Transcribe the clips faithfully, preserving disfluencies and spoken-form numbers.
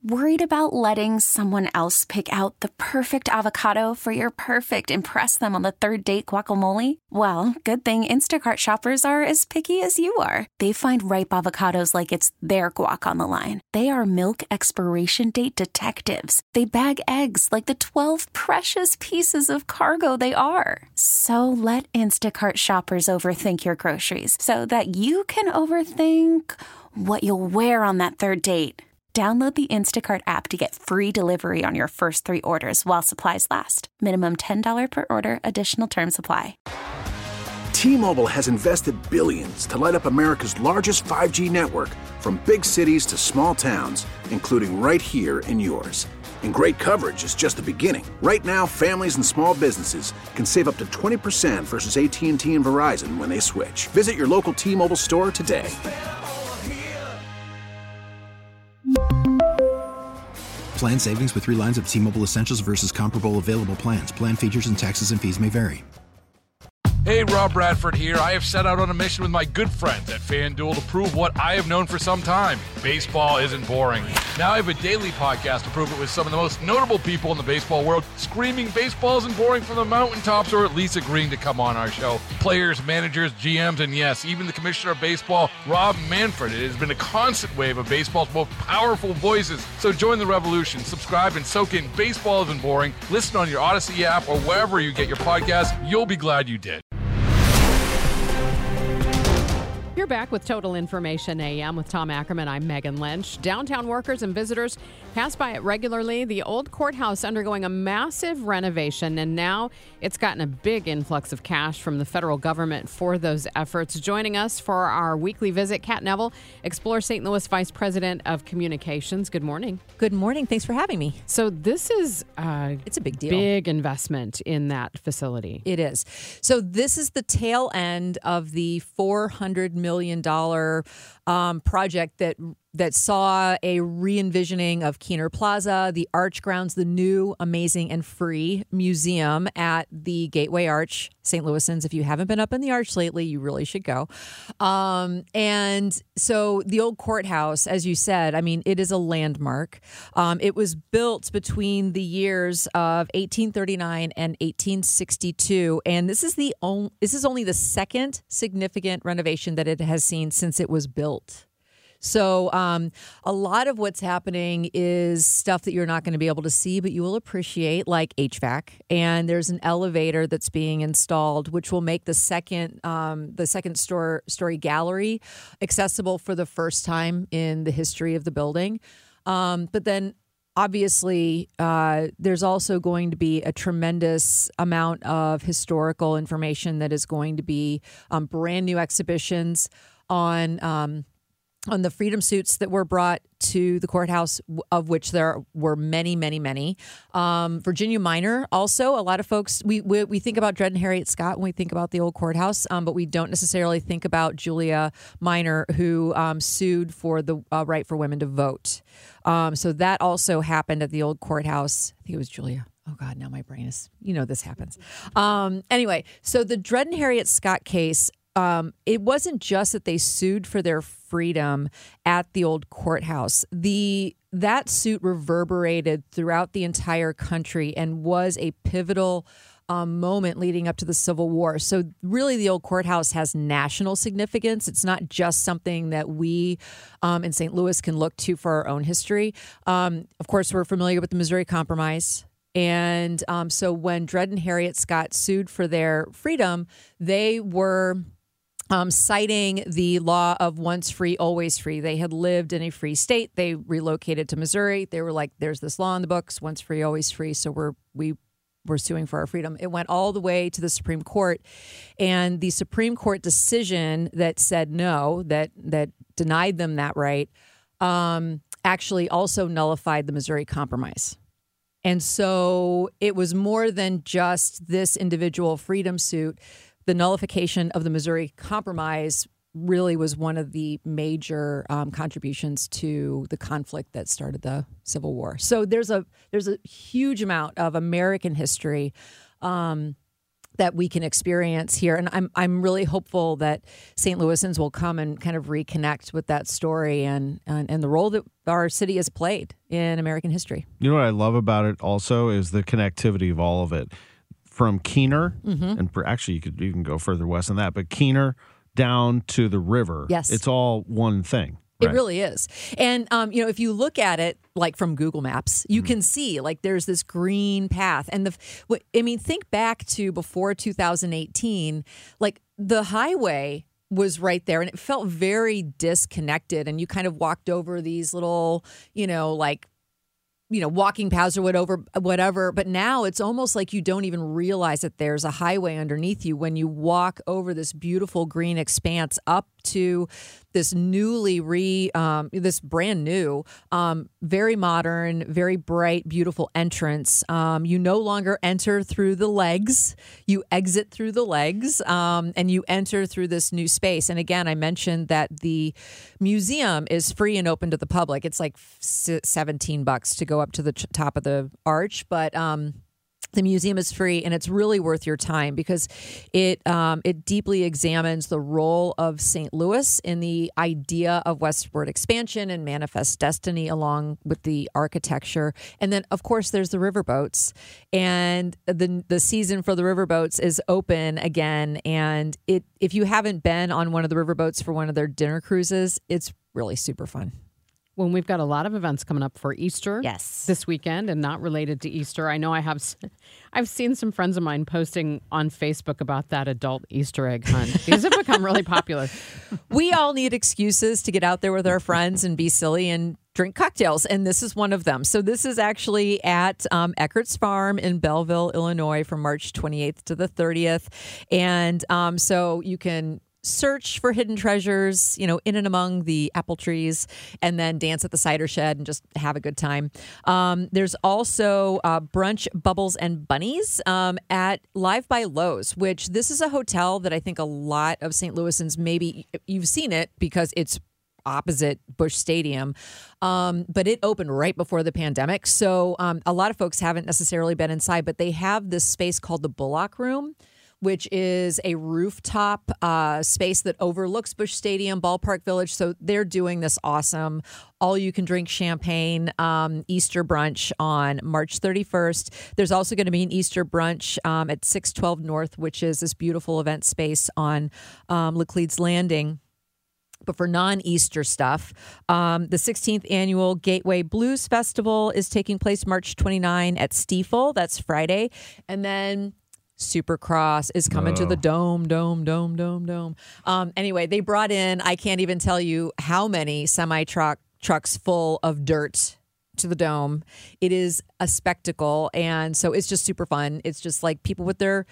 Worried about letting someone else pick out the perfect avocado for your perfect impress them on the third date guacamole? Well, good thing Instacart shoppers are as picky as you are. They find ripe avocados like it's their guac on the line. They are milk expiration date detectives. They bag eggs like the twelve precious pieces of cargo they are. So let Instacart shoppers overthink your groceries so that you can overthink what you'll wear on that third date. Download the Instacart app to get free delivery on your first three orders while supplies last. Minimum ten dollars per order. Additional terms apply. T-Mobile has invested billions to light up America's largest five G network, from big cities to small towns, including right here in yours. And great coverage is just the beginning. Right now, families and small businesses can save up to twenty percent versus A T and T and Verizon when they switch. Visit your local T-Mobile store today. Plan savings with three lines of T-Mobile Essentials versus comparable available plans. Plan features and taxes and fees may vary. Hey, Rob Bradford here. I have set out on a mission with my good friends at FanDuel to prove what I have known for some time. Baseball isn't boring. Now I have a daily podcast to prove it with some of the most notable people in the baseball world, screaming baseball isn't boring from the mountaintops, or at least agreeing to come on our show. Players, managers, G Ms, and yes, even the commissioner of baseball, Rob Manfred. It has been a constant wave of baseball's most powerful voices. So join the revolution. Subscribe and soak in Baseball Isn't Boring. Listen on your Odyssey app or wherever you get your podcast. You'll be glad you did. You're back with Total Information A M with Tom Ackerman. I'm Megan Lynch. Downtown workers and visitors pass by it regularly. The old courthouse undergoing a massive renovation, and now it's gotten a big influx of cash from the federal government for those efforts. Joining us for our weekly visit, Kat Neville, Explore Saint Louis Vice President of Communications. Good morning. Good morning. Thanks for having me. So this is uh, it's a big deal. Big investment in that facility. It is. So this is the tail end of the four hundred million dollars um, project that that saw a re-envisioning of Keener Plaza, the Arch Grounds, the new, amazing, and free museum at the Gateway Arch. Saint Louisans, if you haven't been up in the Arch lately, you really should go. Um, and so the old courthouse, as you said, I mean, it is a landmark. Um, it was built between the years of eighteen thirty-nine and eighteen sixty-two, and this is the only, this is only the second significant renovation that it has seen since it was built. So um, a lot of what's happening is stuff that you're not going to be able to see, but you will appreciate, like H V A C. And there's an elevator that's being installed, which will make the second um, the second store, story gallery accessible for the first time in the history of the building. Um, but then obviously, uh, there's also going to be a tremendous amount of historical information that is going to be um, brand new exhibitions on um on the freedom suits that were brought to the courthouse, of which there were many, many, many. Um, Virginia Minor, also, a lot of folks, we, we we think about Dred and Harriet Scott when we think about the old courthouse, um, but we don't necessarily think about Julia Minor, who um, sued for the uh, right for women to vote. Um, so that also happened at the old courthouse. I think it was Julia. Oh, God, now my brain is, you know, this happens. Um, anyway, so the Dred and Harriet Scott case, Um, it wasn't just that they sued for their freedom at the old courthouse. The that suit reverberated throughout the entire country and was a pivotal um, moment leading up to the Civil War. So really, the old courthouse has national significance. It's not just something that we um, in Saint Louis can look to for our own history. Um, of course, we're familiar with the Missouri Compromise. And um, so when Dred and Harriet Scott sued for their freedom, they were Um, citing the law of once free, always free. They had lived in a free state. They relocated to Missouri. They were like, there's this law in the books, once free, always free. So we're, we were suing for our freedom. It went all the way to the Supreme Court. And the Supreme Court decision that said no, that, that denied them that right, um, actually also nullified the Missouri Compromise. And so it was more than just this individual freedom suit. The nullification of the Missouri Compromise really was one of the major um, contributions to the conflict that started the Civil War. So there's a there's a huge amount of American history um, that we can experience here. And I'm I'm really hopeful that Saint Louisans will come and kind of reconnect with that story and, and, and the role that our city has played in American history. You know what I love about it also is the connectivity of all of it. From Keener, mm-hmm. and per, actually you could even go further west than that, but Keener down to the river. Yes. It's all one thing. It right? really is. And, um, you know, if you look at it like from Google Maps, you mm-hmm. can see like there's this green path. And the, I mean, think back to before two thousand eighteen, like the highway was right there and it felt very disconnected. And you kind of walked over these little, you know, like, you know, walking paths or whatever, whatever. But now it's almost like you don't even realize that there's a highway underneath you when you walk over this beautiful green expanse up to this newly re, um, this brand new, um, very modern, very bright, beautiful entrance. Um, you no longer enter through the legs. You exit through the legs, um, and you enter through this new space. And again, I mentioned that the museum is free and open to the public. It's like seventeen bucks to go up to the top of the arch, but um, the museum is free, and it's really worth your time because it um, it deeply examines the role of Saint Louis in the idea of westward expansion and manifest destiny, along with the architecture. And then, of course, there's the riverboats, and the the season for the riverboats is open again. And it if you haven't been on one of the riverboats for one of their dinner cruises, it's really super fun. When we've got a lot of events coming up for Easter yes. this weekend and not related to Easter. I know I have, I've seen some friends of mine posting on Facebook about that adult Easter egg hunt. These have become really popular. We all need excuses to get out there with our friends and be silly and drink cocktails, and this is one of them. So this is actually at um, Eckert's Farm in Belleville, Illinois from March twenty-eighth to the thirtieth. And um, so you can search for hidden treasures, you know, in and among the apple trees, and then dance at the cider shed and just have a good time. Um, there's also uh, brunch, bubbles, and bunnies um, at Live by Lowe's, which this is a hotel that I think a lot of Saint Louisans, maybe you've seen it because it's opposite Busch Stadium, um, but it opened right before the pandemic. So um, a lot of folks haven't necessarily been inside, but they have this space called the Bullock Room, which is a rooftop uh, space that overlooks Busch Stadium, Ballpark Village. So they're doing this awesome all-you-can-drink champagne um, Easter brunch on March thirty-first. There's also going to be an Easter brunch um, at six twelve North, which is this beautiful event space on um, Laclede's Landing. But for non-Easter stuff, um, the sixteenth Annual Gateway Blues Festival is taking place March twenty-ninth at Stiefel. That's Friday. And then Supercross is coming oh. to the Dome, Dome, Dome, Dome, Dome. Um, anyway, they brought in, I can't even tell you how many semi-truck trucks full of dirt to the Dome. It is a spectacle. And so it's just super fun. It's just like people with their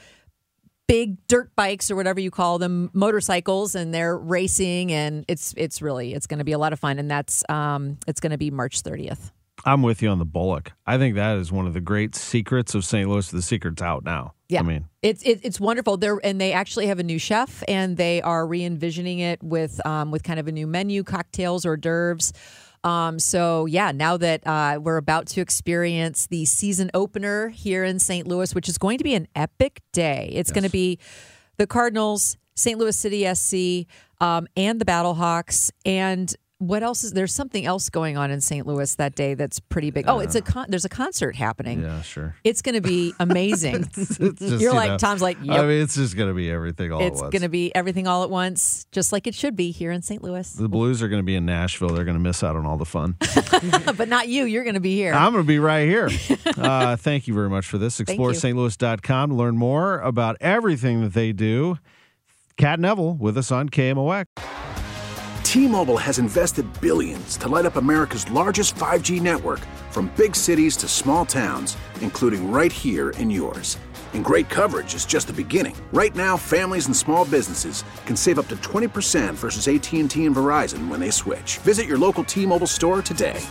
big dirt bikes or whatever you call them, motorcycles, and they're racing. And it's it's really, it's going to be a lot of fun. And that's, um, it's going to be March thirtieth. I'm with you on the Bullock. I think that is one of the great secrets of Saint Louis. The secret's out now. Yeah, I mean, it's it, it's wonderful. There and they actually have a new chef, and they are re-envisioning it with um, with kind of a new menu, cocktails, hors d'oeuvres. Um, so yeah, now that uh, we're about to experience the season opener here in Saint Louis, which is going to be an epic day. It's yes. going to be the Cardinals, Saint Louis City S C, um, and the Battlehawks, and what else is there's something else going on in Saint Louis that day that's pretty big. Oh, it's a con- there's a concert happening. Yeah, sure. It's going to be amazing. it's, it's just, You're you like know, Tom's like, yep. I mean, it's just going to be everything all it's at once. It's going to be everything all at once, just like it should be here in Saint Louis. The Blues are going to be in Nashville. They're going to miss out on all the fun. But not you. You're going to be here. I'm going to be right here. Uh, thank you very much for this. explore Saint Louis dot com to learn more about everything that they do. Kat Neville with us on K M O X. T-Mobile has invested billions to light up America's largest five G network, from big cities to small towns, including right here in yours. And great coverage is just the beginning. Right now, families and small businesses can save up to twenty percent versus A T and T and Verizon when they switch. Visit your local T-Mobile store today.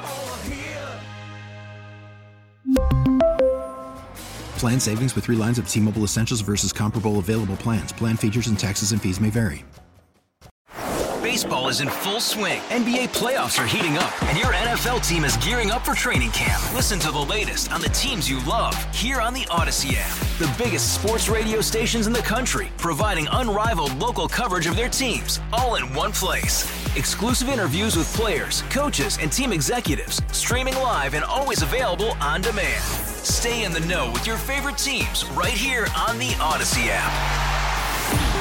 Plan savings with three lines of T-Mobile Essentials versus comparable available plans. Plan features and taxes and fees may vary. Baseball is in full swing. N B A playoffs are heating up, and your N F L team is gearing up for training camp. Listen to the latest on the teams you love here on the Odyssey app. The biggest sports radio stations in the country, providing unrivaled local coverage of their teams, all in one place. Exclusive interviews with players, coaches, and team executives, streaming live and always available on demand. Stay in the know with your favorite teams right here on the Odyssey app.